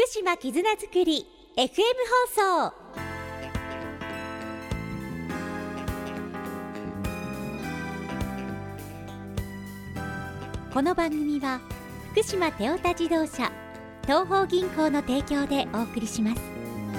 島絆づくり FM 放送。この番組は福島テオタ自動車東邦銀行の提供でお送りします。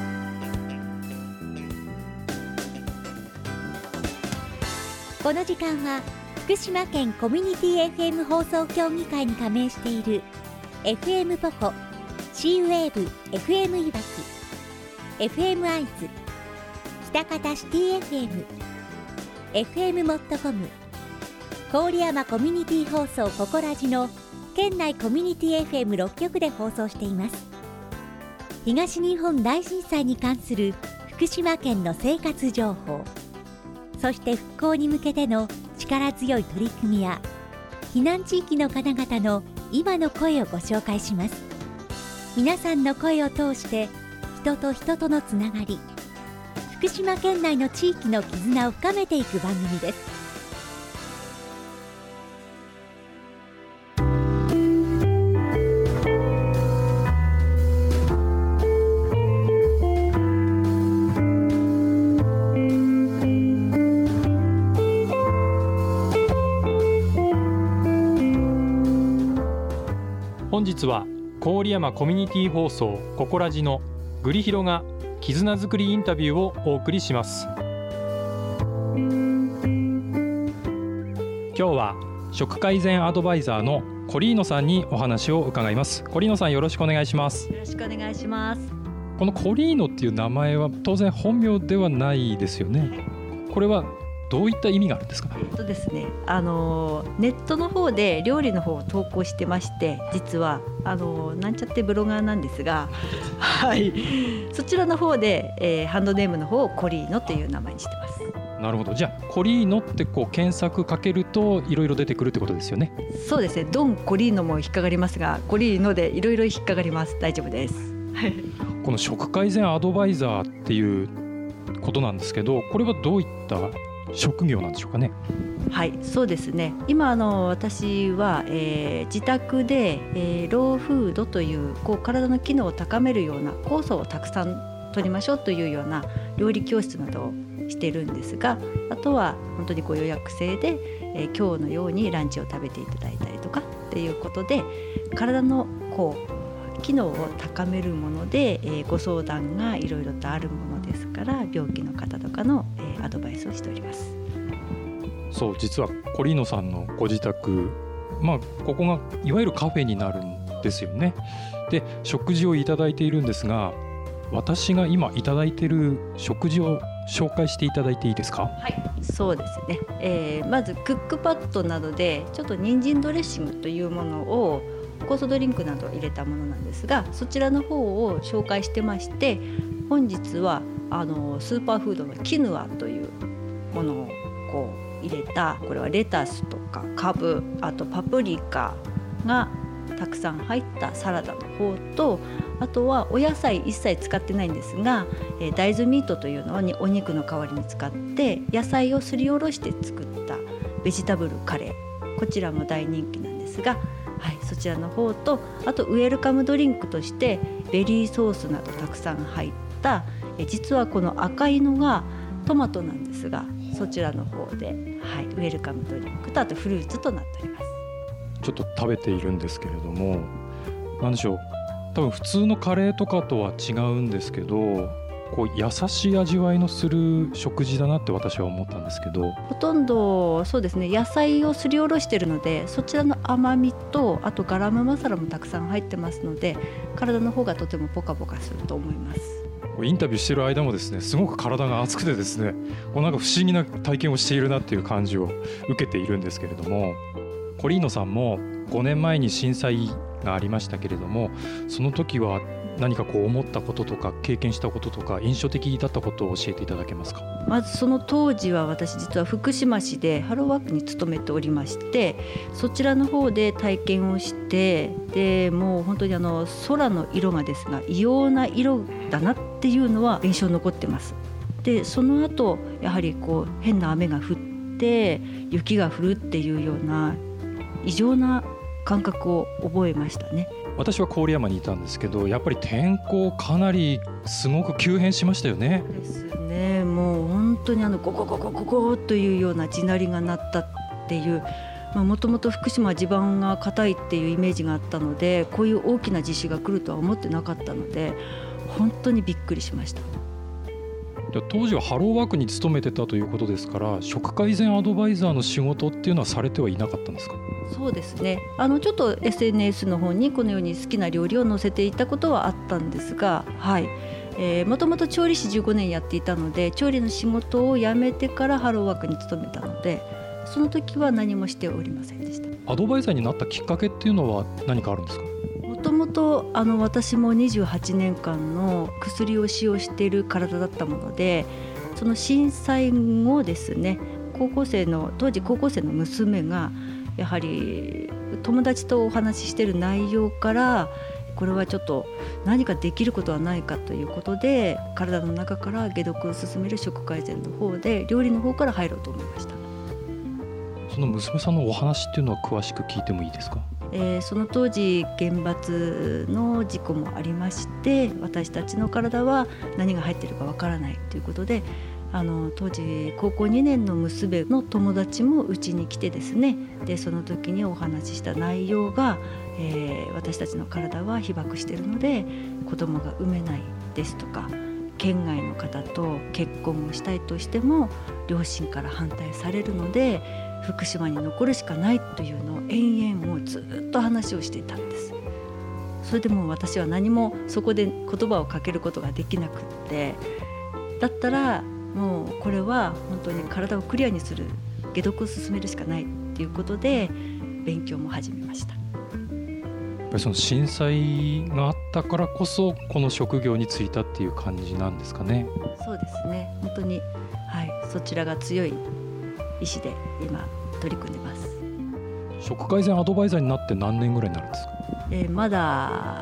この時間は福島県コミュニティ FM 放送協議会に加盟している FM ポコ、C ウェーブ FM いわき、 FM アイズ、北方シティ FM、 FM モットコム、郡山コミュニティ放送ココラジの県内コミュニティ FM6 局で放送しています。東日本大震災に関する福島県の生活情報、そして復興に向けての力強い取り組みや避難地域の方々の今の声をご紹介します。皆さんの声を通して人と人とのつながり、福島県内の地域の絆を深めていく番組です。 本日は郡山コミュニティ放送ココラジのグリヒロが絆づくりインタビューをお送りします。今日は食改善アドバイザーのコリーノさんにお話を伺います。コリーノさん、よろしくお願いします。 よろしくお願いします。 このコリーノっていう名前は当然本名ではないですよね。これはどういった意味があるんですか？ ですね、ネットの方で料理の方を投稿してまして、実はなんちゃってブロガーなんですが、はい、そちらの方で、ハンドネームの方をコリーノという名前にしてます。 なるほど。じゃあコリーノって検索かけるといろいろ出てくるってことですよね。 そうですね。ドンコリーノも引っかかりますが、コリーノでいろいろ引っかかります。大丈夫です。 この食改善アドバイザーっていうことなんですけど、これはどういった職業なんでしょうかね？ はい、そうですね。今私は、自宅で、ローフードという体の機能を高めるような酵素をたくさん取りましょうというような料理教室などをしているんですが、あとは本当に予約制で、今日のようにランチを食べていただいたりとかっていうことで、体の機能を高めるもので、ご相談がいろいろとあるものですから、病気の方とかの、アドバイスをしております。 そう、実はコリーノさんのご自宅、ここがいわゆるカフェになるんですよね。で、食事をいただいているんですが、私が今いただいている食事を紹介していただいていいですか？ はい、そうですね。まずクックパッドなどでちょっと人参ドレッシングというものを酵素ドリンクなどを入れたものなんですが、そちらの方を紹介してまして、本日はスーパーフードのキヌアというものを入れた、これはレタスとかカブ、あとパプリカがたくさん入ったサラダの方と、あとはお野菜一切使ってないんですが、大豆ミートというのはお肉の代わりに使って野菜をすりおろして作ったベジタブルカレー、こちらも大人気なんですが、はい、そちらの方と、あとウェルカムドリンクとしてベリーソースなどたくさん入った、実はこの赤いのがトマトなんですが、そちらの方で、はい、ウェルカムドリンクとあとフルーツとなっております。 ちょっと食べているんですけれども、なんでしょう、多分普通のカレーとかとは違うんですけど、優しい味わいのする食事だなって私は思ったんですけど、 ほとんどそうですね、野菜をすりおろしているので、そちらの甘みと、あとガラムマサラもたくさん入ってますので、体の方がとてもポカポカすると思います。 インタビューしている間もですね、すごく体が熱くてですね、なんか不思議な体験をしているなっていう感じを受けているんですけれども、コリーノさんも5年前に震災がありましたけれども、その時は何か思ったこととか経験したこととか印象的だったことを教えていただけますか？ まずその当時は私実は福島市でハローワークに勤めておりまして、そちらの方で体験をして、でもう本当に空の色がですが異様な色だなっていうのは印象に残ってます。でその後やはり変な雨が降って雪が降るっていうような異常な感覚を覚えましたね。 私は郡山にいたんですけど、やっぱり天候かなりすごく急変しましたよね。 ですね。もう本当にゴゴゴゴゴゴというような地鳴りが鳴ったっていう、もともと福島は地盤が硬いっていうイメージがあったので、こういう大きな地震が来るとは思ってなかったので、本当にびっくりしました。 当時はハローワークに勤めてたということですから、食改善アドバイザーの仕事っていうのはされてはいなかったんですか？ そうですね。ちょっと SNS の方にこのように好きな料理を載せていたことはあったんですが、もともと調理師15年やっていたので、調理の仕事を辞めてからハローワークに勤めたので、その時は何もしておりませんでした。 アドバイザーになったきっかけっていうのは何かあるんですか？ もともと私も28年間の薬を使用している体だったもので、その震災後ですね、当時高校生の娘がやはり友達とお話ししている内容から、これはちょっと何かできることはないかということで、体の中から解毒を進める食改善の方で、料理の方から入ろうと思いました。 その娘さんのお話っていうのは詳しく聞いてもいいですか？ その当時原発の事故もありまして、私たちの体は何が入っているかわからないということで、当時高校2年の娘の友達もうちに来てですね、でその時にお話しした内容が、私たちの体は被爆しているので子供が産めないですとか、県外の方と結婚をしたいとしても両親から反対されるので福島に残るしかないというのを延々もうずっと話をしていたんです。それでもう私は何もそこで言葉をかけることができなくって、だったらもうこれは本当に体をクリアにする、解毒を進めるしかないということで勉強も始めました。 やっぱりその震災があったからこそこの職業に就いたっていう感じなんですかね？ そうですね。本当に、そちらが強い意志で今取り組んでます。 食改善アドバイザーになって何年ぐらいになるんですか？ まだ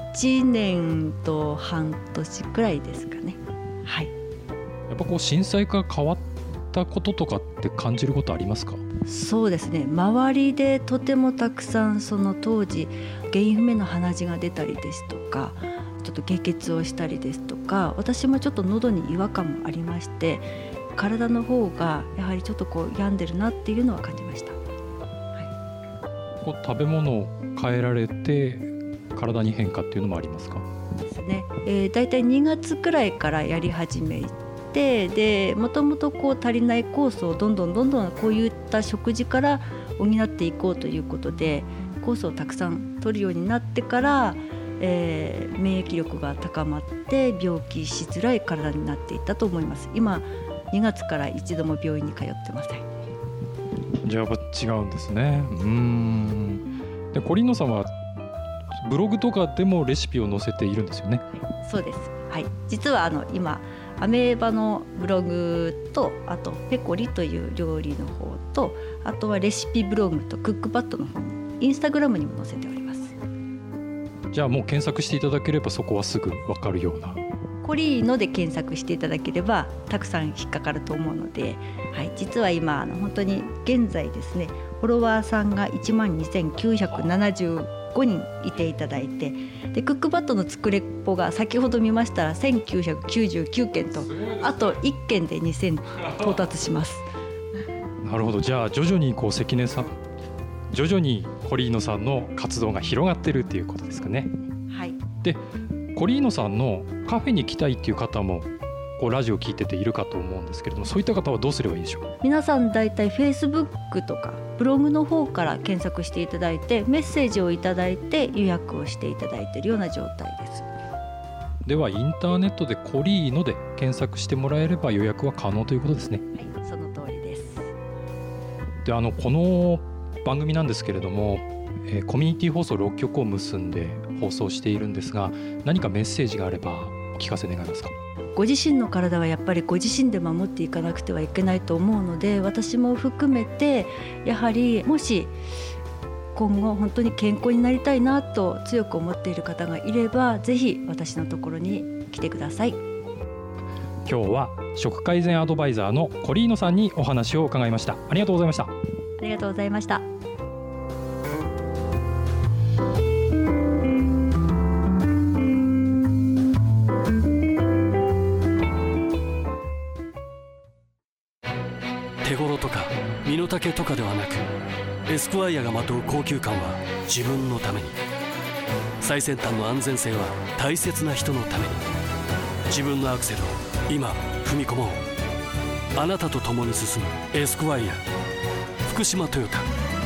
1年と半年くらいですかね。 やっぱ震災から変わったこととかって感じることありますか？ そうですね。周りでとてもたくさんその当時原因不明の鼻血が出たりですとか、ちょっと下血をしたりですとか、私もちょっと喉に違和感もありまして、体の方がやはりちょっと病んでるなっていうのは感じました。 食べ物を変えられて体に変化っていうのもありますか？ ですね。だいたい2月くらいからやり始めて、でもともと足りない酵素をどんどんこういった食事から補っていこうということで酵素をたくさん取るようになってから、免疫力が高まって病気しづらい体になっていったと思います。今2月から一度も病院に通ってません。 じゃあやっぱ違うんですね。でコリーノさんはブログとかでもレシピを載せているんですよね？ そうです。実は今アメーバのブログと、あとペコリという料理の方と、あとはレシピブログとクックパッドの方に、インスタグラムにも載せております。 じゃあもう検索していただければそこはすぐ分かるような。 コリーノで検索していただければたくさん引っかかると思うので、実は今本当に現在ですね、フォロワーさんが12,975人いていただいて、でクックパッドの作れっぽが先ほど見ましたら1999件と、あと1件で2000到達します。 なるほど。じゃあ徐々に関根さん、徐々にコリーノさんの活動が広がってるっていうことですかね？でコリーノさんのカフェに来たいっていう方もラジオ聞いてているかと思うんですけれども、そういった方はどうすればいいでしょう？皆さんだいたい Facebook とかブログの方から検索していただいて、メッセージをいただいて予約をしていただいているような状態です。 ではインターネットでコリーノで検索してもらえれば予約は可能ということですね？ その通りです。 でこの番組なんですけれども、コミュニティ放送6局を結んで放送しているんですが、何かメッセージがあればお聞かせ願いますか？ ご自身の体はやっぱりご自身で守っていかなくてはいけないと思うので、私も含めてやはりもし今後本当に健康になりたいなと強く思っている方がいれば、ぜひ私のところに来てください。 今日は食改善アドバイザーのコリーノさんにお話を伺いました。ありがとうございました。 ありがとうございました。 畑とかではなく、エスクワイアがまとう高級感は自分のために、最先端の安全性は大切な人のために。自分のアクセルを今踏み込もう。あなたと共に進むエスクワイア、福島トヨタ。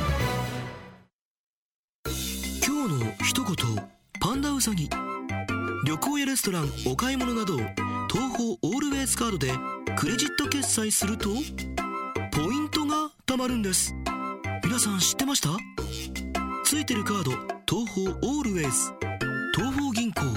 今日の一言、パンダウサギ。旅行やレストラン、お買い物など東宝オールウェイズカードでクレジット決済するとポイントが貯まるんです。皆さん知ってました？ついてるカード、東宝オールウェイズ、東宝銀行。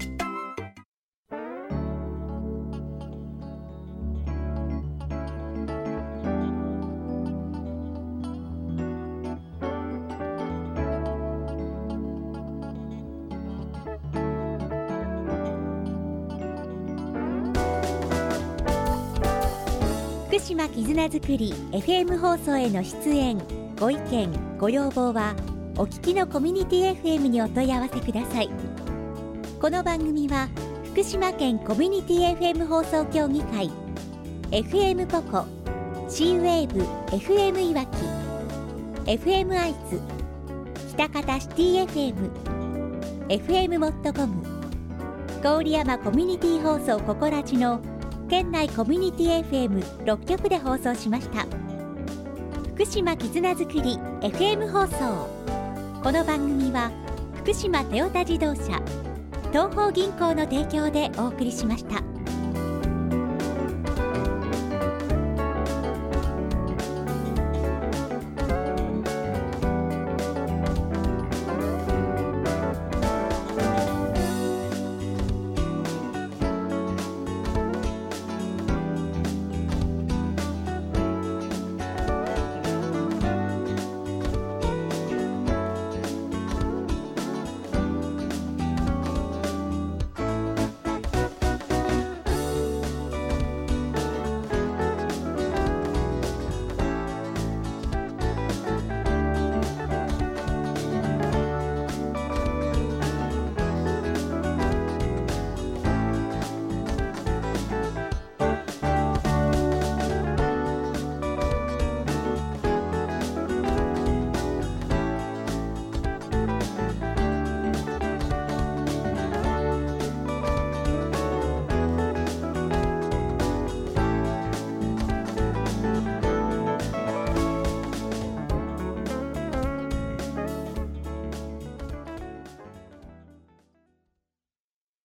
福島絆づくり FM 放送への出演、ご意見ご要望はお聞きのコミュニティ FM にお問い合わせください。この番組は福島県コミュニティ FM 放送協議会、 FM ポコ、 C ウェーブ FM いわき、 FM アイズ、喜多方シティ FM、 FM モットコム、郡山コミュニティ放送ココラジの県内コミュニティ FM6 局で放送しました。福島絆づくり FM 放送。この番組は福島トヨタ自動車、東邦銀行の提供でお送りしました。